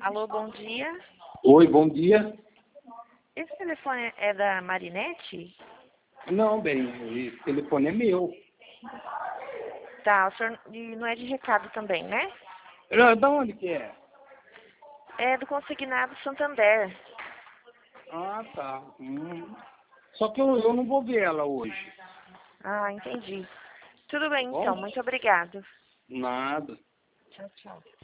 Alô, bom dia. Oi, bom dia. Esse telefone é da Marinete? Não, bem, esse telefone é meu. Tá, o senhor e não é de recado também, né? Da onde que é? É do Consignado Santander. Ah, tá. Só que eu não vou ver ela hoje. Ah, entendi. Tudo bem, Bom? então. Muito obrigado. Nada. Tchau, tchau.